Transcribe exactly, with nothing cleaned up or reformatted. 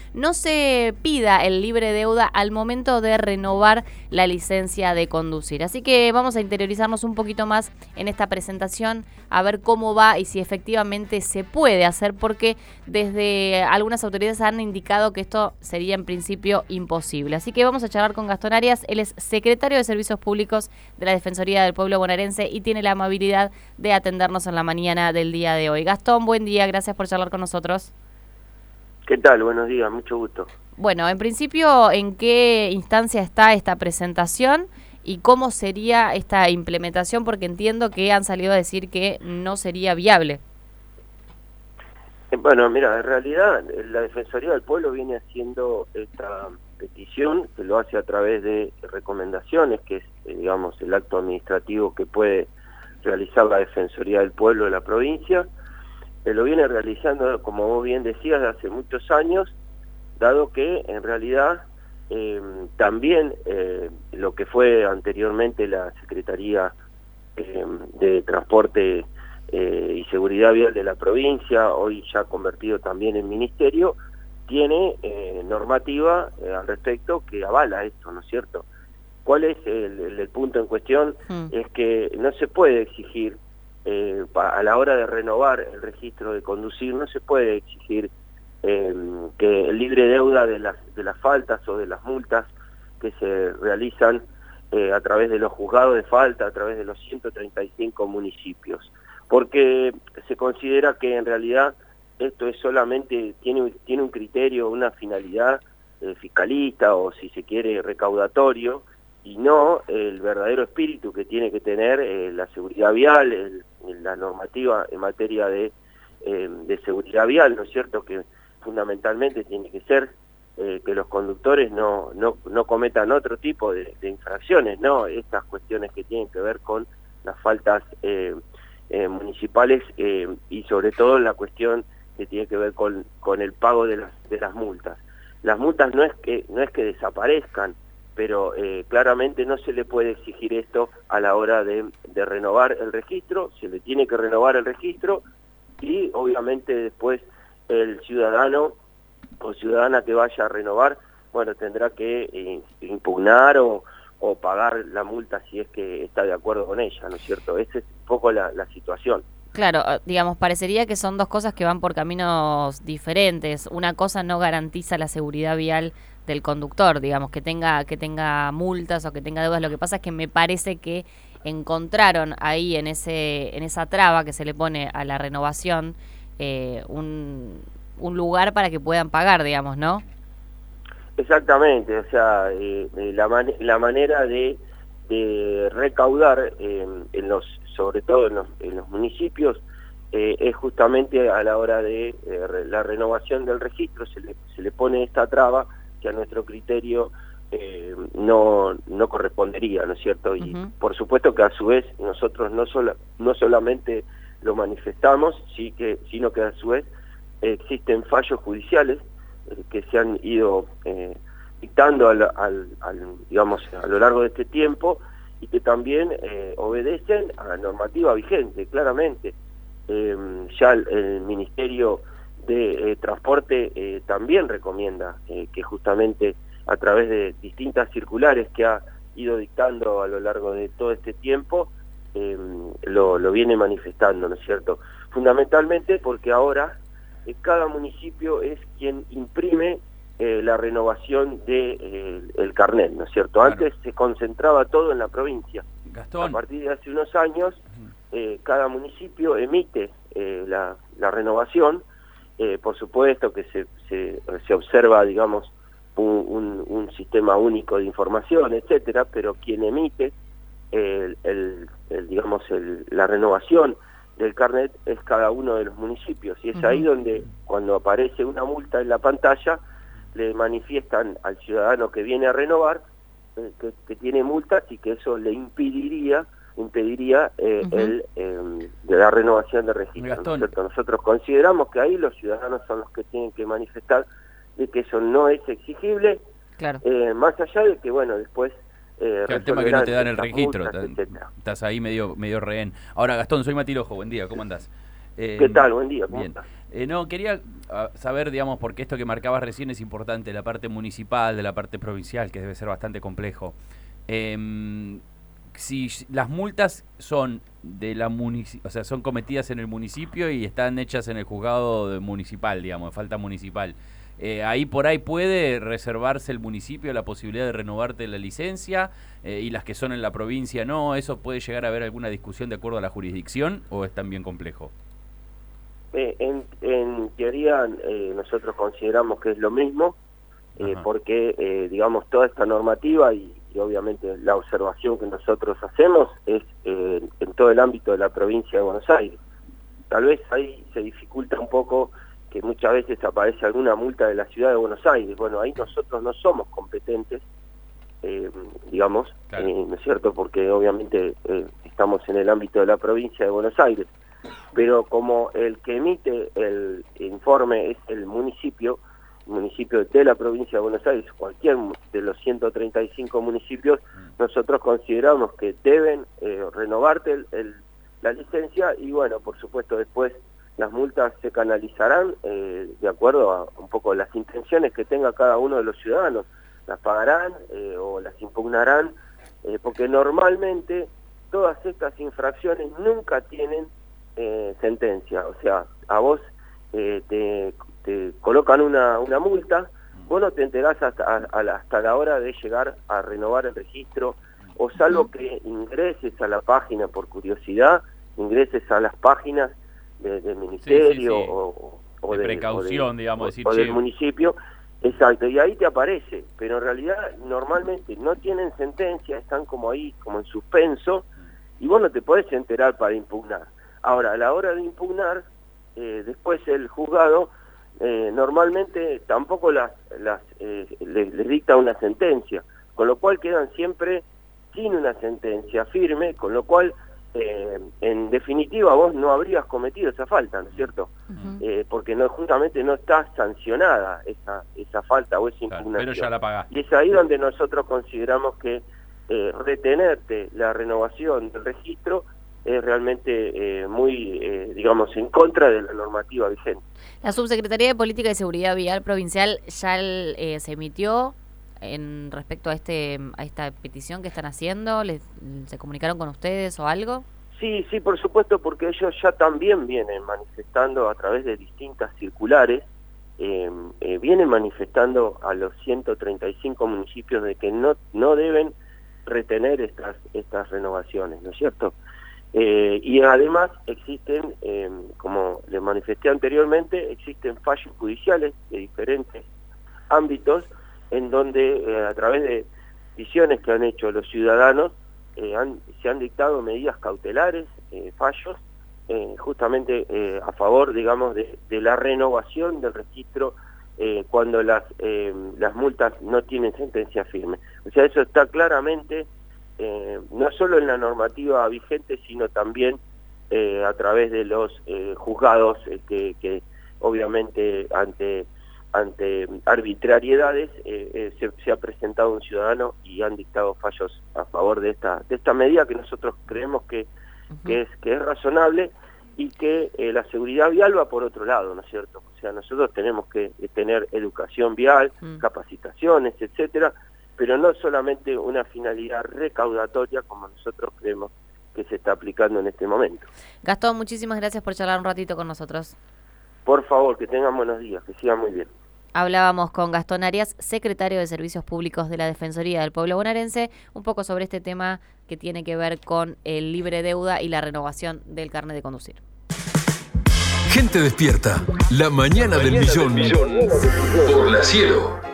no se pida el libre deuda al momento de renovar la licencia de conducir. Así que vamos a interiorizarnos un poquito más en esta presentación, a ver cómo va y si efectivamente se puede hacer, porque desde algunas autoridades han indicado que esto sería en principio imposible. Así que vamos a charlar con Gastón Arias. Él es secretario de Servicios Públicos de la Defensoría del Pueblo Bonaerense y tiene la amabilidad de atendernos en la mañana del día de hoy. Gastón, buen día, gracias por charlar con nosotros. ¿Qué tal? Buenos días, mucho gusto. Bueno, en principio, ¿en qué instancia está esta presentación y cómo sería esta implementación? Porque entiendo que han salido a decir que no sería viable. Bueno, mira, en realidad la Defensoría del Pueblo viene haciendo esta petición, que lo hace a través de recomendaciones, que es, digamos, el acto administrativo que puede realizar la Defensoría del Pueblo de la provincia. Eh, lo viene realizando, como vos bien decías, hace muchos años, dado que en realidad eh, también eh, lo que fue anteriormente la Secretaría eh, de Transporte eh, y Seguridad Vial de la provincia, hoy ya convertido también en ministerio, tiene eh, normativa eh, al respecto que avala esto, ¿no es cierto? ¿Cuál es el, el, el punto en cuestión? Mm. Es que no se puede exigir, eh, a la hora de renovar el registro de conducir, no se puede exigir eh, que el libre deuda de las, de las faltas o de las multas que se realizan eh, a través de los juzgados de falta, a través de los ciento treinta y cinco municipios, porque se considera que en realidad esto es solamente, tiene, tiene un criterio, una finalidad eh, fiscalista o si se quiere recaudatorio, y no el verdadero espíritu que tiene que tener eh, la seguridad vial, el, la normativa en materia de, eh, de seguridad vial, ¿no es cierto?, que fundamentalmente tiene que ser eh, que los conductores no, no, no cometan otro tipo de, de infracciones, no estas cuestiones que tienen que ver con las faltas eh, eh, municipales eh, y sobre todo la cuestión que tiene que ver con, con el pago de las, de las multas. Las multas no es que, no es que desaparezcan, pero eh, claramente no se le puede exigir esto a la hora de, de renovar el registro, se le tiene que renovar el registro y obviamente después el ciudadano o ciudadana que vaya a renovar, bueno, tendrá que eh, impugnar o, o pagar la multa si es que está de acuerdo con ella, ¿no es cierto? Esa es un poco la, la situación. Claro, digamos, parecería que son dos cosas que van por caminos diferentes. Una cosa no garantiza la seguridad vial del conductor, digamos, que tenga que tenga multas o que tenga deudas. Lo que pasa es que me parece que encontraron ahí en ese en esa traba que se le pone a la renovación eh, un, un lugar para que puedan pagar, digamos, ¿no? Exactamente, o sea, eh, la, man la manera de, de recaudar eh, en los sobre todo en los, en los municipios, eh, es justamente a la hora de eh, re, la renovación del registro, se le, se le pone esta traba que a nuestro criterio eh, no, no correspondería, ¿no es cierto? Y uh-huh. por supuesto que a su vez nosotros no, sola, no solamente lo manifestamos, sí que, sino que a su vez eh, existen fallos judiciales eh, que se han ido eh, dictando al, al, al, digamos, a lo largo de este tiempo, y que también eh, obedecen a la normativa vigente, claramente. Eh, ya el, el Ministerio de eh, Transporte eh, también recomienda eh, que justamente a través de distintas circulares que ha ido dictando a lo largo de todo este tiempo, eh, lo, lo viene manifestando, ¿no es cierto? Fundamentalmente porque ahora eh, cada municipio es quien imprime Eh, la renovación de eh, el carnet, ¿no es cierto? Claro. Antes se concentraba todo en la provincia. Gastón. A partir de hace unos años, eh, cada municipio emite eh, la, la renovación. Eh, por supuesto que se, se, se observa, digamos, un, un, un sistema único de información, etcétera, pero quien emite el, el, el, digamos, el, la renovación del carnet es cada uno de los municipios. Y es uh-huh. ahí donde, cuando aparece una multa en la pantalla, le manifiestan al ciudadano que viene a renovar eh, que, que tiene multas y que eso le impediría impediría eh, uh-huh. el eh, de la renovación de registro, ¿no es cierto? Nosotros consideramos que ahí los ciudadanos son los que tienen que manifestar de que eso no es exigible, claro. eh, más allá de que, bueno, después eh, el tema que no te dan el registro, multas, estás ahí medio medio rehén. Ahora, Gastón, soy Mati Lojo, buen día, ¿cómo andás? Eh, ¿Qué tal? Buen día. ¿Cómo bien. estás? Eh, no, quería uh, saber, digamos, porque esto que marcabas recién es importante, la parte municipal, de la parte provincial, que debe ser bastante complejo. Eh, si las multas son de la munici- o sea, son cometidas en el municipio y están hechas en el juzgado de municipal, digamos, de falta municipal. Eh, ahí por ahí puede reservarse el municipio la posibilidad de renovarte la licencia eh, y las que son en la provincia no. ¿Eso puede llegar a haber alguna discusión de acuerdo a la jurisdicción o es también complejo? Eh, en, en teoría eh, nosotros consideramos que es lo mismo eh, porque eh, digamos toda esta normativa y, y obviamente la observación que nosotros hacemos es eh, en todo el ámbito de la provincia de Buenos Aires. Tal vez ahí se dificulta un poco que muchas veces aparece alguna multa de la ciudad de Buenos Aires. Bueno, ahí nosotros no somos competentes, eh, digamos, claro. eh, ¿no es cierto? Porque obviamente eh, estamos en el ámbito de la provincia de Buenos Aires. Pero como el que emite el informe es el municipio, el municipio de la provincia de Buenos Aires, cualquier de los ciento treinta y cinco municipios, nosotros consideramos que deben eh, renovarte el, el, la licencia y bueno, por supuesto después las multas se canalizarán eh, de acuerdo a un poco las intenciones que tenga cada uno de los ciudadanos, las pagarán eh, o las impugnarán, eh, porque normalmente todas estas infracciones nunca tienen Eh, sentencia, o sea, a vos eh, te, te colocan una, una multa, vos no te enterás hasta, a, a la, hasta la hora de llegar a renovar el registro, o salvo que ingreses a la página por curiosidad, ingreses a las páginas de, del ministerio sí, sí, sí. o, o de, de precaución, o de, digamos, o, decir, o del municipio, exacto, y ahí te aparece, pero en realidad normalmente no tienen sentencia, están como ahí, como en suspenso, y vos no te podés enterar para impugnar. Ahora, a la hora de impugnar, eh, después el juzgado eh, normalmente tampoco las, las eh, les, les dicta una sentencia, con lo cual quedan siempre sin una sentencia firme, con lo cual, eh, en definitiva, vos no habrías cometido esa falta, ¿no es cierto? Uh-huh. eh, porque no justamente no está sancionada esa, esa falta o esa impugnación. Claro, pero ya la pagaste. Y es ahí donde nosotros consideramos que eh, retenerte la renovación del registro es realmente eh, muy, eh, digamos, en contra de la normativa vigente. La Subsecretaría de Política y Seguridad Vial Provincial ya eh, se emitió en respecto a este a esta petición que están haciendo. ¿Les, ¿Se comunicaron con ustedes o algo? Sí, sí, por supuesto, porque ellos ya también vienen manifestando a través de distintas circulares, eh, eh, vienen manifestando a los ciento treinta y cinco municipios de que no, no deben retener estas, estas renovaciones, ¿no es cierto? Eh, y además existen, eh, como les manifesté anteriormente, existen fallos judiciales de diferentes ámbitos en donde eh, a través de decisiones que han hecho los ciudadanos eh, han, se han dictado medidas cautelares, eh, fallos, eh, justamente eh, a favor, digamos, de, de la renovación del registro eh, cuando las, eh, las multas no tienen sentencia firme. O sea, eso está claramente Eh, no solo en la normativa vigente, sino también eh, a través de los eh, juzgados eh, que, que obviamente ante ante arbitrariedades eh, eh, se, se ha presentado un ciudadano y han dictado fallos a favor de esta de esta medida que nosotros creemos que, uh-huh. que es que es razonable y que eh, la seguridad vial va por otro lado, ¿no es cierto? O sea, nosotros tenemos que tener educación vial, uh-huh. capacitaciones, etcétera, pero no solamente una finalidad recaudatoria como nosotros creemos que se está aplicando en este momento. Gastón, muchísimas gracias por charlar un ratito con nosotros. Por favor, que tengan buenos días, que sigan muy bien. Hablábamos con Gastón Arias, secretario de Servicios Públicos de la Defensoría del Pueblo Bonaerense, un poco sobre este tema que tiene que ver con el libre deuda y la renovación del carnet de conducir. Gente despierta, la mañana, la mañana del millón, del millón por La Cielo.